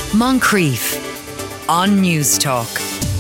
Moncrief on News Talk.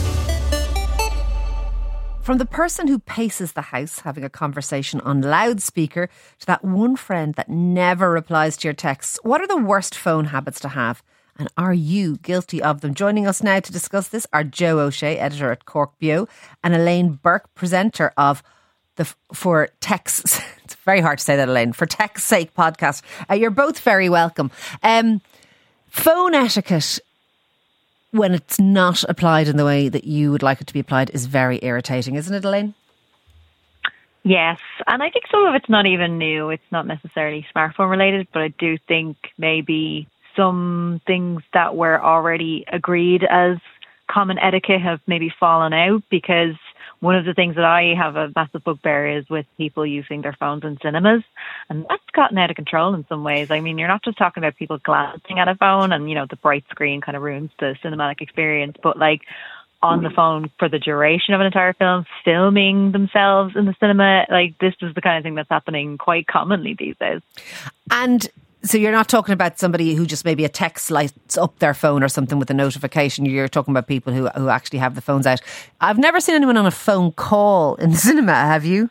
From the person who paces the house having a conversation on loudspeaker to that one friend that never replies to your texts, what are the worst phone habits to have? And are you guilty of them? Joining us now to discuss this are Joe O'Shea, editor at Cork Bio, and Elaine Burke, presenter of the For Tech's, it's very hard to say that, Elaine, For Tech's Sake podcast. You're both very welcome. Phone etiquette, when it's not applied in the way that you would like it to be applied, is very irritating, isn't it, Elaine? Yes, and I think some of it's not even new. It's not necessarily smartphone related, but I do think maybe some things that were already agreed as common etiquette have maybe fallen out, because one of the things that I have a massive bugbear is with people using their phones in cinemas, and that's gotten out of control in some ways. I mean, you're not just talking about people glancing at a phone and, you know, the bright screen kind of ruins the cinematic experience, but like on the phone for the duration of an entire film, filming themselves in the cinema, like this is the kind of thing that's happening quite commonly these days. And so you're not talking about somebody who just maybe a text lights up their phone or something with a notification. You're talking about people who actually have the phones out. I've never seen anyone on a phone call in the cinema, have you?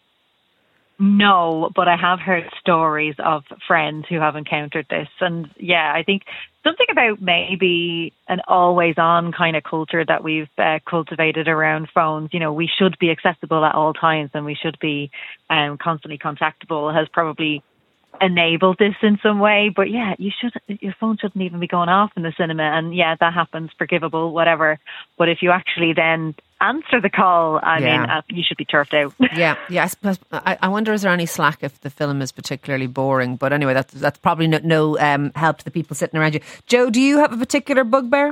No, but I have heard stories of friends who have encountered this. And yeah, I think something about maybe an always on kind of culture that we've cultivated around phones. You know, we should be accessible at all times and we should be constantly contactable has probably enabled this in some way. But yeah, your phone shouldn't even be going off in the cinema, and yeah, that happens, forgivable, whatever. But if you actually then answer the call, I mean, you should be turfed out. I wonder, is there any slack if the film is particularly boring? But anyway, that's probably no help to the people sitting around you. Joe, do you have a particular bugbear?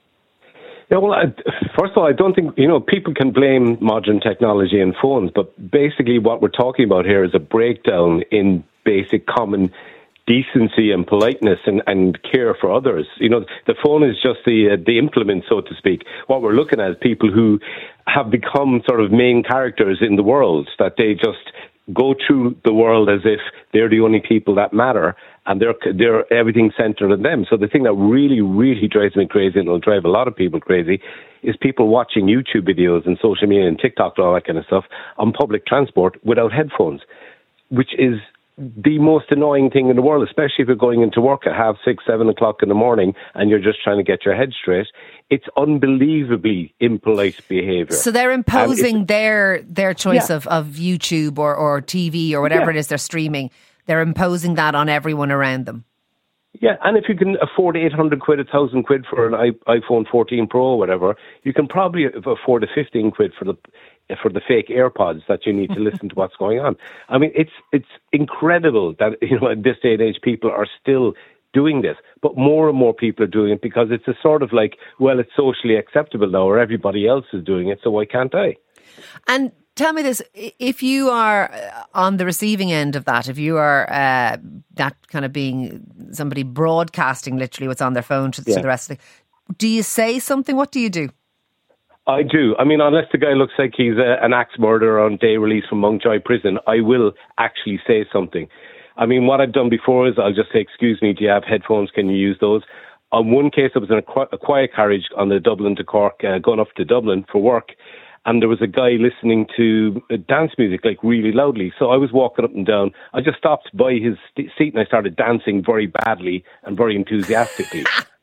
Yeah, well, first of all, I don't think, people can blame modern technology and phones, but basically what we're talking about here is a breakdown in basic common decency and politeness and care for others. The phone is just the implement, so to speak. What we're looking at is people who have become sort of main characters in the world, that they just go through the world as if they're the only people that matter, and they're everything centered on them. So the thing that really, really drives me crazy, and will drive a lot of people crazy, is people watching YouTube videos and social media and TikTok and all that kind of stuff on public transport without headphones, which is the most annoying thing in the world, especially if you're going into work at 6:30, 7 o'clock in the morning and you're just trying to get your head straight. It's unbelievably impolite behaviour. So they're imposing their choice of YouTube or TV or whatever it is they're streaming. They're imposing that on everyone around them. Yeah, and if you can afford 800 quid, 1,000 quid for an iPhone 14 Pro or whatever, you can probably afford a 15 quid for the fake AirPods that you need to listen to what's going on. I mean, it's incredible that, in this day and age, people are still doing this, but more and more people are doing it because it's a sort of like, well, it's socially acceptable now, or everybody else is doing it, so why can't I? And tell me this, if you are on the receiving end of that, if you are that kind of being somebody broadcasting literally what's on their phone to the rest of do you say something? What do you do? I do. I mean, unless the guy looks like he's an axe murderer on day release from Mountjoy Prison, I will actually say something. I mean, what I've done before is I'll just say, excuse me, do you have headphones? Can you use those? On one case, I was in a quiet carriage on the Dublin to Cork, going up to Dublin for work, and there was a guy listening to dance music, like really loudly. So I was walking up and down. I just stopped by his seat and I started dancing very badly and very enthusiastically.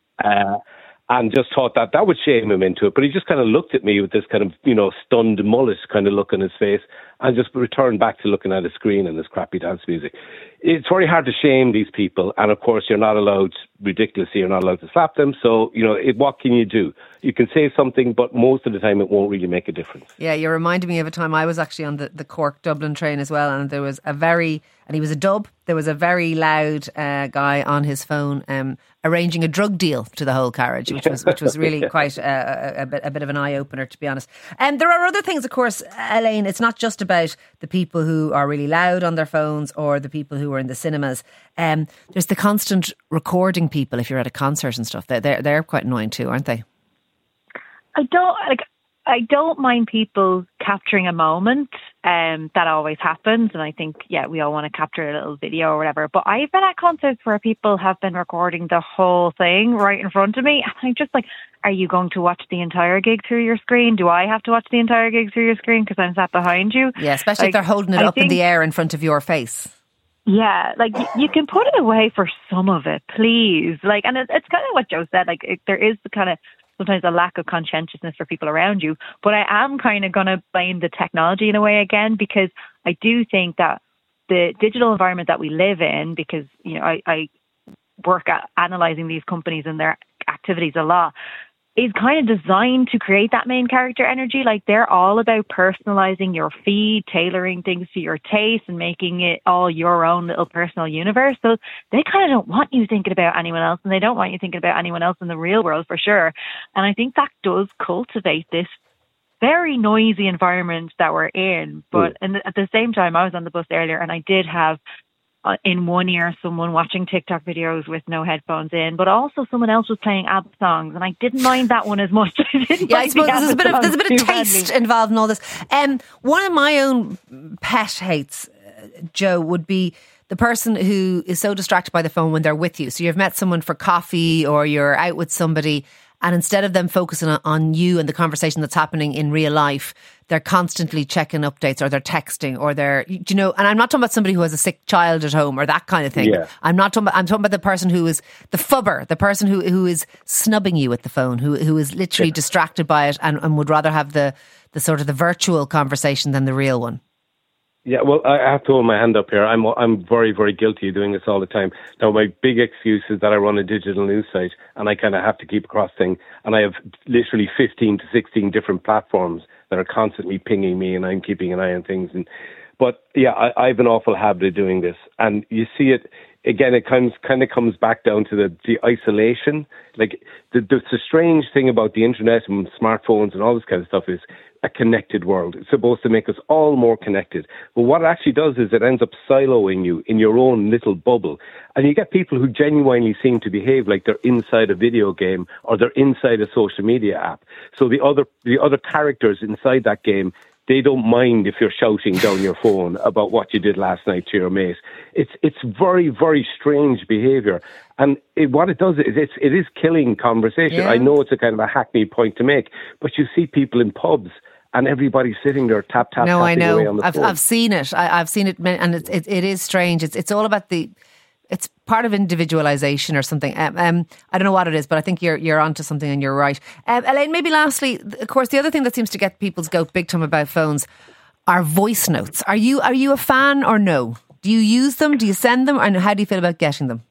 And just thought that would shame him into it. But he just kind of looked at me with this kind of, stunned mullet kind of look on his face, and just returned back to looking at a screen and this crappy dance music. It's very hard to shame these people. And of course, you're not allowed to slap them. So, what can you do? You can say something, but most of the time it won't really make a difference. Yeah, you're reminding me of a time I was actually on the Cork-Dublin train as well, and there was he was a dub, there was a very loud guy on his phone arranging a drug deal to the whole carriage, which was really quite a bit of an eye-opener, to be honest. There are other things, of course, Elaine. It's not just about the people who are really loud on their phones or the people who are in the cinemas. There's the constant recording people if you're at a concert and stuff. They're quite annoying too, aren't they? I don't mind people capturing a moment that always happens. And I think, we all want to capture a little video or whatever. But I've been at concerts where people have been recording the whole thing right in front of me. And I'm just like, are you going to watch the entire gig through your screen? Do I have to watch the entire gig through your screen because I'm sat behind you? Yeah, especially if they're holding it up in the air in front of your face. Yeah, like you can put it away for some of it, please. Like, and it's kind of what Joe said. Like, there is the kind of sometimes a lack of conscientiousness for people around you. But I am kind of going to blame the technology in a way again, because I do think that the digital environment that we live in, because, you know, I work at analysing these companies and their activities a lot, is kind of designed to create that main character energy. Like, they're all about personalizing your feed, tailoring things to your taste and making it all your own little personal universe. So they kind of don't want you thinking about anyone else, and they don't want you thinking about anyone else in the real world, for sure. And I think that does cultivate this very noisy environment that we're in. But at the same time, I was on the bus earlier and I did have in one ear someone watching TikTok videos with no headphones in, but also someone else was playing ABBA songs, and I didn't mind that one as much. I suppose there's a bit of taste involved in all this. One of my own pet hates, Joe, would be the person who is so distracted by the phone when they're with you. So you've met someone for coffee or you're out with somebody, and instead of them focusing on you and the conversation that's happening in real life, they're constantly checking updates, or they're texting, or they're, you know, and I'm not talking about somebody who has a sick child at home or that kind of thing. Yeah. I'm talking about the person who is the fubber, the person who is snubbing you with the phone, who is literally distracted by it and would rather have the sort of the virtual conversation than the real one. Yeah, well, I have to hold my hand up here. I'm very, very guilty of doing this all the time. Now, my big excuse is that I run a digital news site and I kind of have to keep across things. And I have literally 15 to 16 different platforms that are constantly pinging me, and I'm keeping an eye on things. But yeah, I have an awful habit of doing this. And you see it, again, it kind of comes back down to the isolation. Like, the strange thing about the internet and smartphones and all this kind of stuff is a connected world. It's supposed to make us all more connected. But what it actually does is it ends up siloing you in your own little bubble. And you get people who genuinely seem to behave like they're inside a video game or they're inside a social media app. So the other characters inside that game, they don't mind if you're shouting down your phone about what you did last night to your mate. It's very, very strange behaviour. And what it does is it is killing conversation. Yeah. I know it's a kind of a hackneyed point to make, but you see people in pubs and everybody's sitting there tapping away on the phone. I've seen it. I've seen it, and it is strange. It's all about it's part of individualization or something. I don't know what it is, but I think you're onto something, and you're right. Elaine, maybe lastly, of course, the other thing that seems to get people's goat big time about phones are voice notes. Are you a fan or no? Do you use them? Do you send them? And how do you feel about getting them?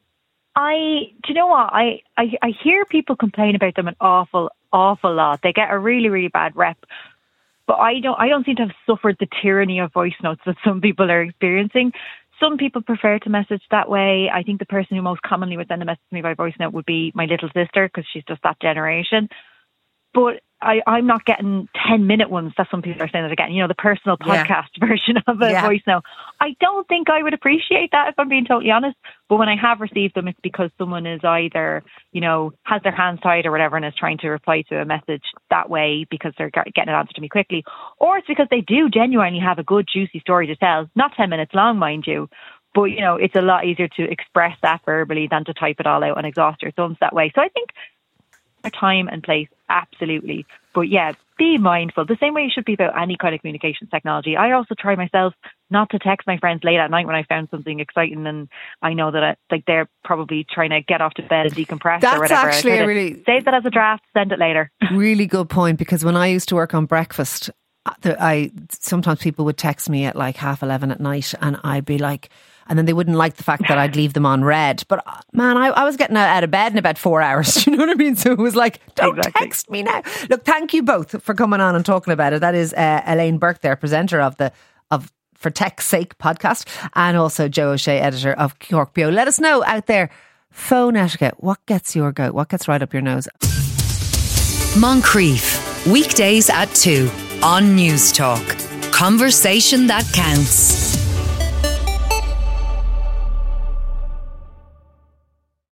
Do you know what? I hear people complain about them an awful lot. They get a really, really bad rep. But I don't seem to have suffered the tyranny of voice notes that some people are experiencing. Some people prefer to message that way. I think the person who most commonly would send a message to me by voice note would be my little sister, because she's just that generation. But I'm not getting 10-minute ones that some people are saying that again, you know, the personal podcast version of a voice note. I don't think I would appreciate that, if I'm being totally honest. But when I have received them, it's because someone is either, you know, has their hands tied or whatever and is trying to reply to a message that way because they're getting an answer to me quickly. Or it's because they do genuinely have a good, juicy story to tell. Not 10 minutes long, mind you. But, you know, it's a lot easier to express that verbally than to type it all out and exhaust your thumbs that way. So I think a time and place, absolutely. But yeah, be mindful. The same way you should be about any kind of communications technology. I also try myself not to text my friends late at night when I found something exciting and I know that they're probably trying to get off to bed and decompress or whatever. That's actually save that as a draft, send it later. Really good point, because when I used to work on breakfast, sometimes people would text me at like 11:30 at night, and I'd be like, and then they wouldn't like the fact that I'd leave them on read. But man, I was getting out of bed in about 4 hours. Do you know what I mean? So it was like, don't text me now. Look, thank you both for coming on and talking about it. That is Elaine Burke there, presenter of For Tech's Sake podcast, and also Joe O'Shea, editor of Cork Bio. Let us know out there, phone etiquette, what gets your goat? What gets right up your nose? Moncrief, weekdays at 2 on News Talk. Conversation that counts.